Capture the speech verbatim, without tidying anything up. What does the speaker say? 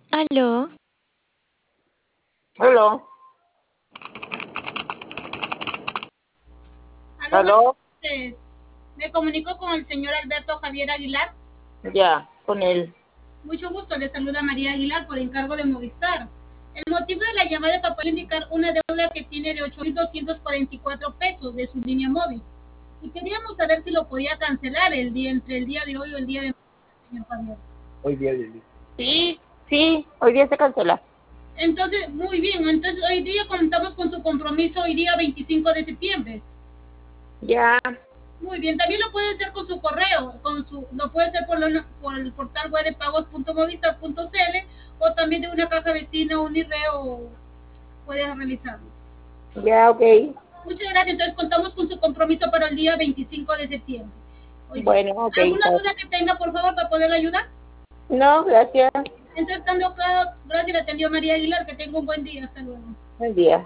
Aló. Aló. Aló, buenas Aló. noches. Me comunico con el señor Alberto Javier Aguilar. Ya, con él. Mucho gusto, le saluda María Aguilar por encargo de Movistar. El motivo de la llamada es para poder indicar una deuda que tiene de ocho mil doscientos cuarenta y cuatro pesos de su línea móvil. Y queríamos saber si lo podía cancelar el día entre el día de hoy o el día de mañana, señor Javier. Hoy día. Sí, sí, hoy día se cancela. Entonces, muy bien. Entonces, hoy día contamos con su compromiso hoy día veinticinco de septiembre. Ya. Muy bien, también lo puede hacer con su correo, con su, lo puede hacer por, lo, por el portal web de pagos punto movistar punto c l o también de una caja vecina, un IREO, puede realizarlo. Ya, ok. Muchas gracias, entonces contamos con su compromiso para el día veinticinco de septiembre. Hoy día. Bueno, ok. ¿Alguna duda que tenga, por favor, para poder ayudar? No, gracias. Entonces, estando acá, gracias, le atendió María Aguilar, que tenga un buen día, hasta luego. Buen día.